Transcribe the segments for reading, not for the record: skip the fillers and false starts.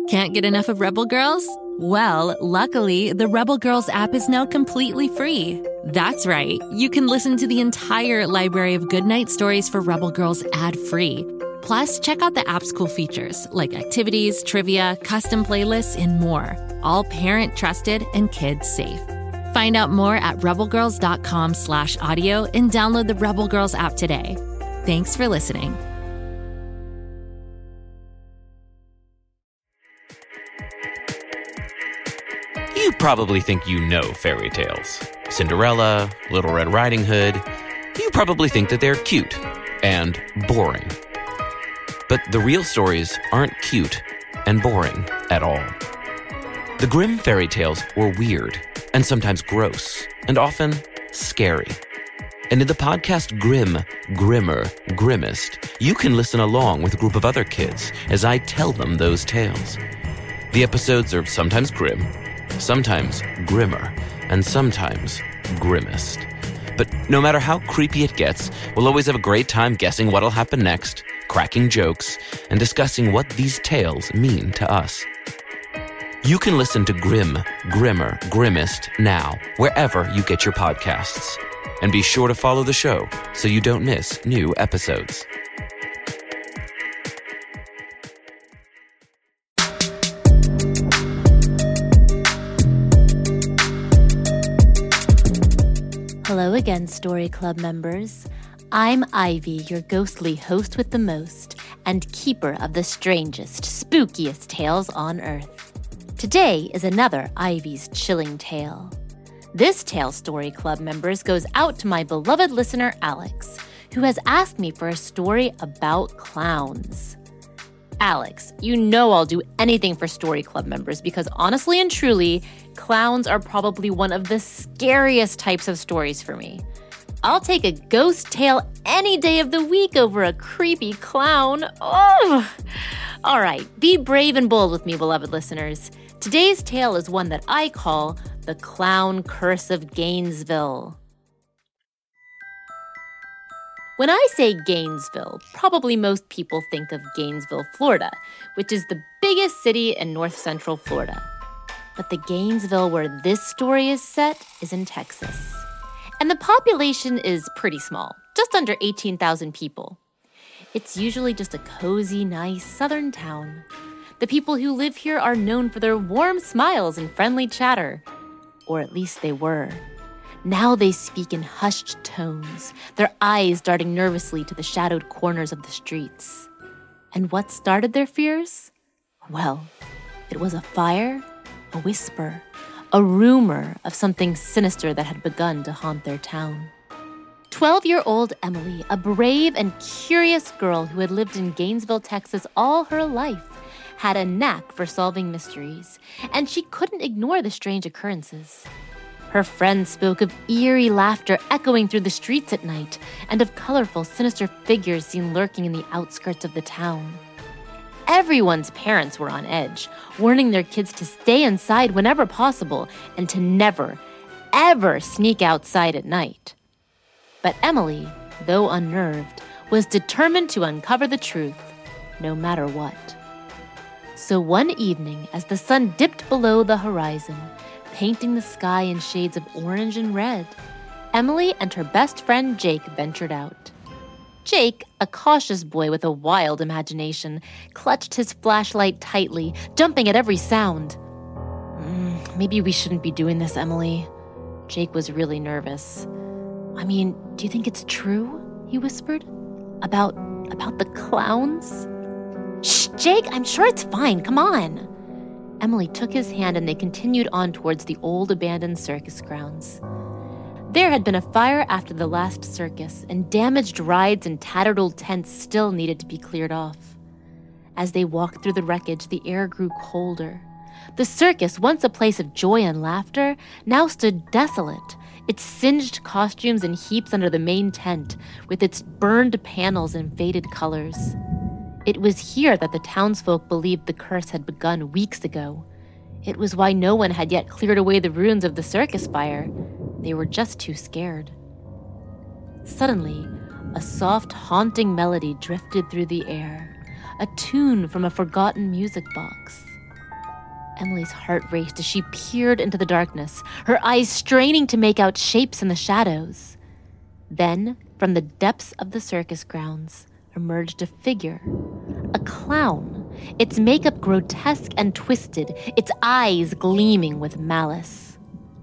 Can't get enough of Rebel Girls? Well, luckily, the Rebel Girls app is now completely free. That's right. You can listen to the entire library of goodnight stories for Rebel Girls ad-free. Plus, check out the app's cool features like activities, trivia, custom playlists, and more. All parent-trusted and kids-safe. Find out more at rebelgirls.com/audio and download the Rebel Girls app today. Thanks for listening. You probably think you know fairy tales. Cinderella, Little Red Riding Hood. You probably think that they're cute and boring. But the real stories aren't cute and boring at all. The Grimm fairy tales were weird and sometimes gross and often scary. And in the podcast Grimm, Grimmer, Grimmest, you can listen along with a group of other kids as I tell them those tales. The episodes are sometimes grim, sometimes grimmer, and sometimes grimmest. But no matter how creepy it gets, we'll always have a great time guessing what'll happen next, cracking jokes, and discussing what these tales mean to us. You can listen to Grimm, Grimmer, Grimmest now, wherever you get your podcasts. And be sure to follow the show so you don't miss new episodes. Hello again, Story Club members. I'm Ivy, your ghostly host with the most, and keeper of the strangest, spookiest tales on Earth. Today is another Ivy's Chilling Tale. This tale, Story Club members, goes out to my beloved listener, Alex, who has asked me for a story about clowns. Alex, you know I'll do anything for Story Club members because honestly and truly, clowns are probably one of the scariest types of stories for me. I'll take a ghost tale any day of the week over a creepy clown. Oh! All right, be brave and bold with me, beloved listeners. Today's tale is one that I call The Clown Curse of Gainesville. When I say Gainesville, probably most people think of Gainesville, Florida, which is the biggest city in north central Florida. But the Gainesville where this story is set is in Texas. And the population is pretty small, just under 18,000 people. It's usually just a cozy, nice southern town. The people who live here are known for their warm smiles and friendly chatter. Or at least they were. Now they speak in hushed tones, their eyes darting nervously to the shadowed corners of the streets. And what started their fears? Well, it was a fire, a whisper, a rumor of something sinister that had begun to haunt their town. 12-year-old Emily, a brave and curious girl who had lived in Gainesville, Texas all her life, had a knack for solving mysteries, and she couldn't ignore the strange occurrences. Her friends spoke of eerie laughter echoing through the streets at night, and of colorful, sinister figures seen lurking in the outskirts of the town. Everyone's parents were on edge, warning their kids to stay inside whenever possible and to never, ever sneak outside at night. But Emily, though unnerved, was determined to uncover the truth, no matter what. So one evening, as the sun dipped below the horizon, painting the sky in shades of orange and red, Emily and her best friend Jake ventured out. Jake, a cautious boy with a wild imagination, clutched his flashlight tightly, jumping at every sound. Maybe we shouldn't be doing this, Emily. Jake was really nervous. I mean, do you think it's true? He whispered. About the clowns? Shh, Jake, I'm sure it's fine. Come on. Emily took his hand and they continued on towards the old abandoned circus grounds. There had been a fire after the last circus, and damaged rides and tattered old tents still needed to be cleared off. As they walked through the wreckage, the air grew colder. The circus, once a place of joy and laughter, now stood desolate, its singed costumes in heaps under the main tent, with its burned panels and faded colors. It was here that the townsfolk believed the curse had begun weeks ago. It was why no one had yet cleared away the ruins of the circus fire. They were just too scared. Suddenly, a soft, haunting melody drifted through the air, a tune from a forgotten music box. Emily's heart raced as she peered into the darkness, her eyes straining to make out shapes in the shadows. Then, from the depths of the circus grounds, emerged a figure, a clown, its makeup grotesque and twisted, its eyes gleaming with malice.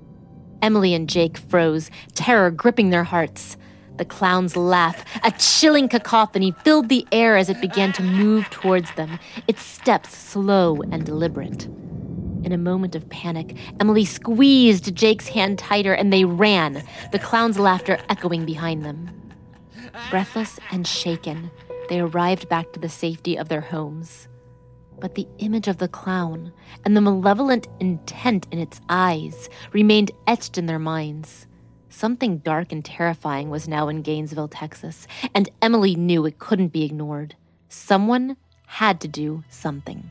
Emily and Jake froze, terror gripping their hearts. The clown's laugh, a chilling cacophony, filled the air as it began to move towards them, its steps slow and deliberate. In a moment of panic, Emily squeezed Jake's hand tighter and they ran, the clown's laughter echoing behind them. Breathless and shaken, they arrived back to the safety of their homes. But the image of the clown and the malevolent intent in its eyes remained etched in their minds. Something dark and terrifying was now in Gainesville, Texas, and Emily knew it couldn't be ignored. Someone had to do something.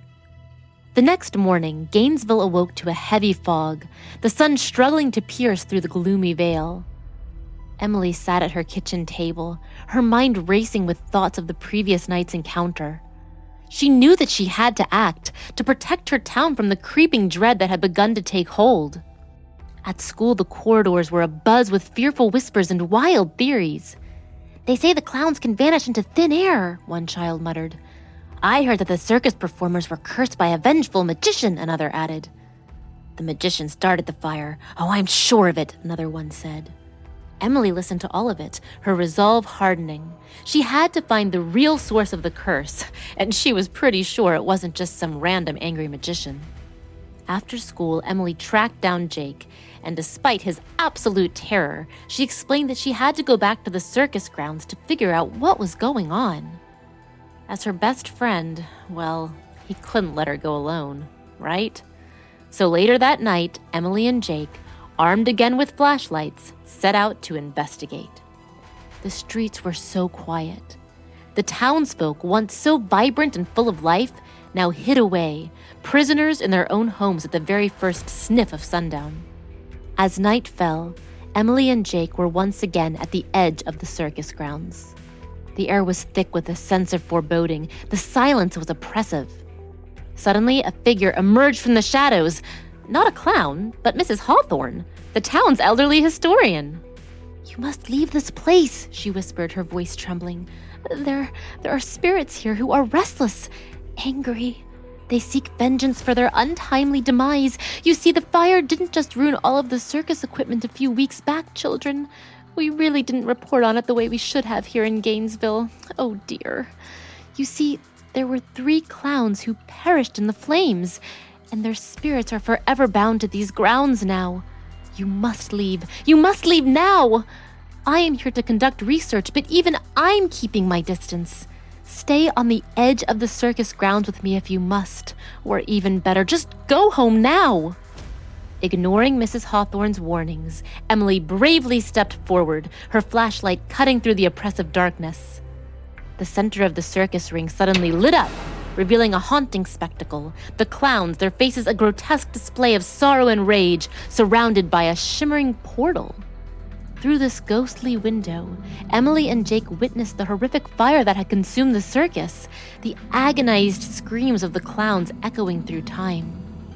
The next morning, Gainesville awoke to a heavy fog, the sun struggling to pierce through the gloomy veil. Emily sat at her kitchen table, her mind racing with thoughts of the previous night's encounter. She knew that she had to act, to protect her town from the creeping dread that had begun to take hold. At school, the corridors were abuzz with fearful whispers and wild theories. "They say the clowns can vanish into thin air," one child muttered. "I heard that the circus performers were cursed by a vengeful magician," another added. "The magician started the fire. Oh, I'm sure of it," another one said. Emily listened to all of it, her resolve hardening. She had to find the real source of the curse, and she was pretty sure it wasn't just some random angry magician. After school, Emily tracked down Jake, and despite his absolute terror, she explained that she had to go back to the circus grounds to figure out what was going on. As her best friend, well, he couldn't let her go alone, right? So later that night, Emily and Jake, armed again with flashlights, set out to investigate. The streets were so quiet. The townsfolk, once so vibrant and full of life, now hid away, prisoners in their own homes at the very first sniff of sundown. As night fell, Emily and Jake were once again at the edge of the circus grounds. The air was thick with a sense of foreboding. The silence was oppressive. Suddenly, a figure emerged from the shadows. Not a clown, but Mrs. Hawthorne, the town's elderly historian. "You must leave this place," she whispered, her voice trembling. There are spirits here who are restless, angry. They seek vengeance for their untimely demise. You see, the fire didn't just ruin all of the circus equipment a few weeks back, children. We really didn't report on it the way we should have here in Gainesville. Oh, dear. You see, there were 3 clowns who perished in the flames, and their spirits are forever bound to these grounds now. You must leave. You must leave now. I am here to conduct research, but even I'm keeping my distance. Stay on the edge of the circus grounds with me if you must, or even better, just go home now." Ignoring Mrs. Hawthorne's warnings, Emily bravely stepped forward, her flashlight cutting through the oppressive darkness. The center of the circus ring suddenly lit up, revealing a haunting spectacle. The clowns, their faces a grotesque display of sorrow and rage, surrounded by a shimmering portal. Through this ghostly window, Emily and Jake witnessed the horrific fire that had consumed the circus, the agonized screams of the clowns echoing through time.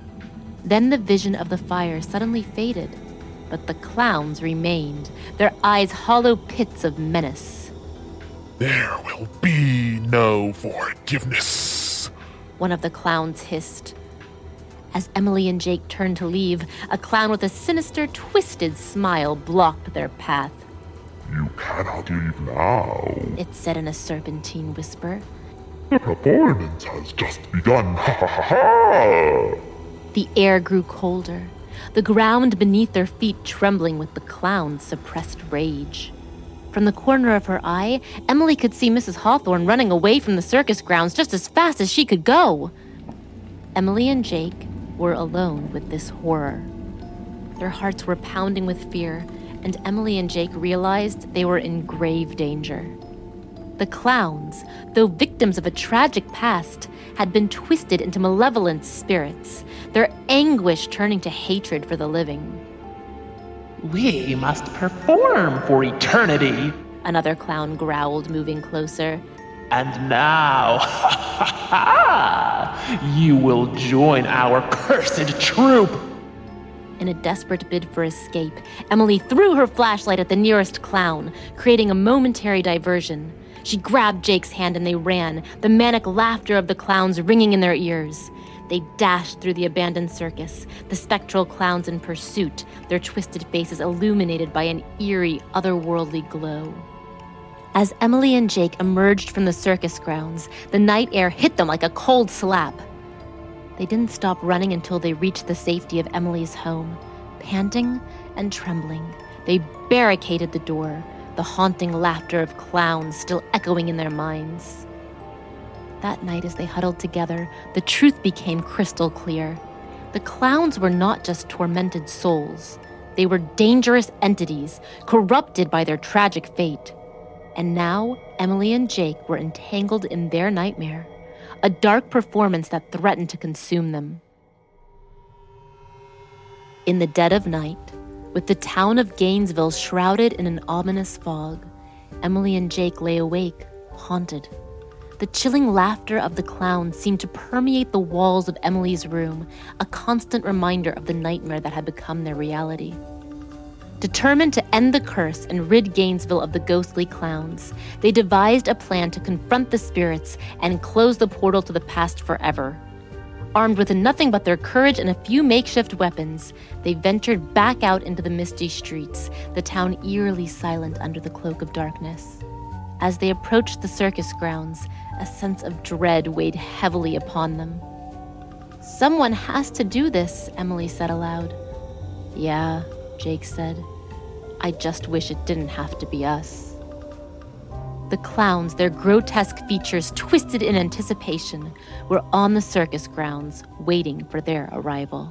Then the vision of the fire suddenly faded, but the clowns remained, their eyes hollow pits of menace. "There will be no forgiveness," one of the clowns hissed. As Emily and Jake turned to leave, a clown with a sinister, twisted smile blocked their path. "You cannot leave now," it said in a serpentine whisper. "The performance has just begun. Ha ha ha ha!" The air grew colder, the ground beneath their feet trembling with the clown's suppressed rage. From the corner of her eye, Emily could see Mrs. Hawthorne running away from the circus grounds just as fast as she could go. Emily and Jake were alone with this horror. Their hearts were pounding with fear, and Emily and Jake realized they were in grave danger. The clowns, though victims of a tragic past, had been twisted into malevolent spirits, their anguish turning to hatred for the living. "We must perform for eternity," another clown growled, moving closer. And now, you will join our cursed troop. In a desperate bid for escape, Emily threw her flashlight at the nearest clown, creating a momentary diversion. She grabbed Jake's hand and they ran, the manic laughter of the clowns ringing in their ears. They dashed through the abandoned circus, the spectral clowns in pursuit, their twisted faces illuminated by an eerie, otherworldly glow. As Emily and Jake emerged from the circus grounds, the night air hit them like a cold slap. They didn't stop running until they reached the safety of Emily's home. Panting and trembling, they barricaded the door, the haunting laughter of clowns still echoing in their minds. That night, as they huddled together, the truth became crystal clear. The clowns were not just tormented souls. They were dangerous entities, corrupted by their tragic fate. And now, Emily and Jake were entangled in their nightmare, a dark performance that threatened to consume them. In the dead of night, with the town of Gainesville shrouded in an ominous fog, Emily and Jake lay awake, haunted. The chilling laughter of the clowns seemed to permeate the walls of Emily's room, a constant reminder of the nightmare that had become their reality. Determined to end the curse and rid Gainesville of the ghostly clowns, they devised a plan to confront the spirits and close the portal to the past forever. Armed with nothing but their courage and a few makeshift weapons, they ventured back out into the misty streets, the town eerily silent under the cloak of darkness. As they approached the circus grounds, a sense of dread weighed heavily upon them. "Someone has to do this," Emily said aloud. "Yeah," Jake said. "I just wish it didn't have to be us." The clowns, their grotesque features twisted in anticipation, were on the circus grounds, waiting for their arrival.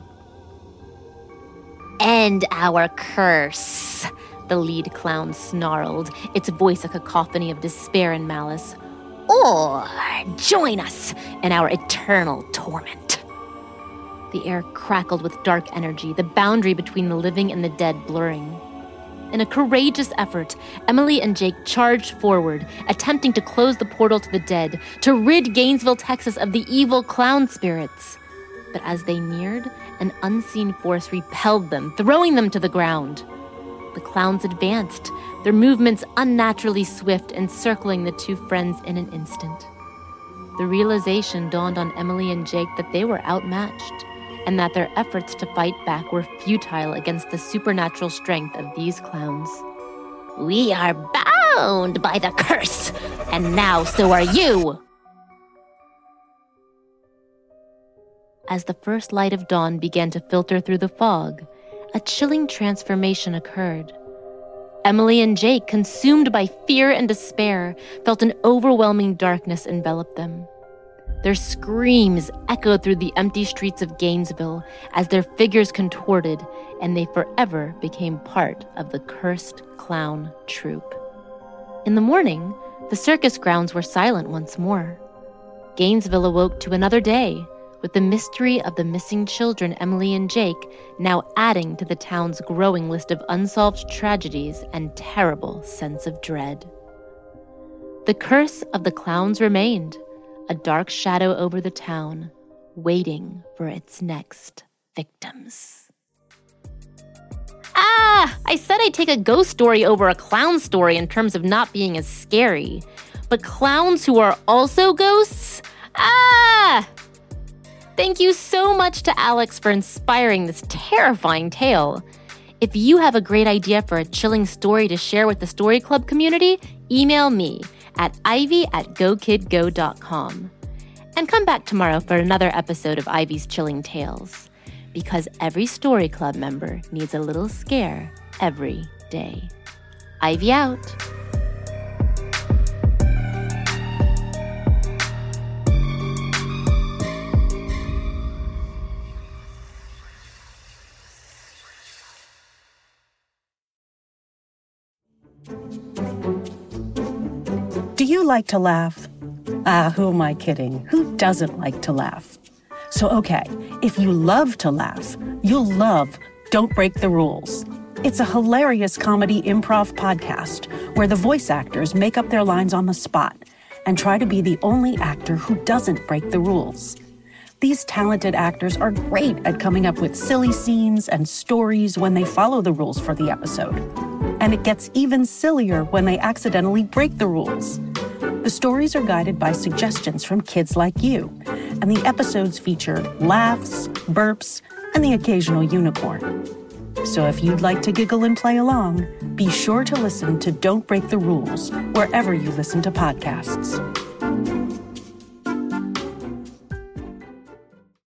"End our curse," the lead clown snarled, its voice a cacophony of despair and malice. "Or join us in our eternal torment." The air crackled with dark energy, the boundary between the living and the dead blurring. In a courageous effort, Emily and Jake charged forward, attempting to close the portal to the dead, to rid Gainesville, Texas of the evil clown spirits. But as they neared, an unseen force repelled them, throwing them to the ground. The clowns advanced, their movements unnaturally swift, encircling the two friends in an instant. The realization dawned on Emily and Jake that they were outmatched, and that their efforts to fight back were futile against the supernatural strength of these clowns. "We are bound by the curse, and now so are you!" As the first light of dawn began to filter through the fog, a chilling transformation occurred. Emily and Jake, consumed by fear and despair, felt an overwhelming darkness envelop them. Their screams echoed through the empty streets of Gainesville as their figures contorted, and they forever became part of the cursed clown troupe. In the morning, the circus grounds were silent once more. Gainesville awoke to another day, with the mystery of the missing children Emily and Jake now adding to the town's growing list of unsolved tragedies and terrible sense of dread. The curse of the clowns remained, a dark shadow over the town, waiting for its next victims. I said I'd take a ghost story over a clown story in terms of not being as scary. But clowns who are also ghosts? Thank you so much to Alex for inspiring this terrifying tale. If you have a great idea for a chilling story to share with the Story Club community, email me at ivy@gokidgo.com. And come back tomorrow for another episode of Ivy's Chilling Tales, because every Story Club member needs a little scare every day. Ivy out. Do you like to laugh? Who am I kidding? Who doesn't like to laugh? So, okay, if you love to laugh, you'll love Don't Break the Rules. It's a hilarious comedy improv podcast where the voice actors make up their lines on the spot, and try to be the only actor who doesn't break the rules. These talented actors are great at coming up with silly scenes and stories when they follow the rules for the episode. And it gets even sillier when they accidentally break the rules. The stories are guided by suggestions from kids like you, and the episodes feature laughs, burps, and the occasional unicorn. So if you'd like to giggle and play along, be sure to listen to Don't Break the Rules wherever you listen to podcasts.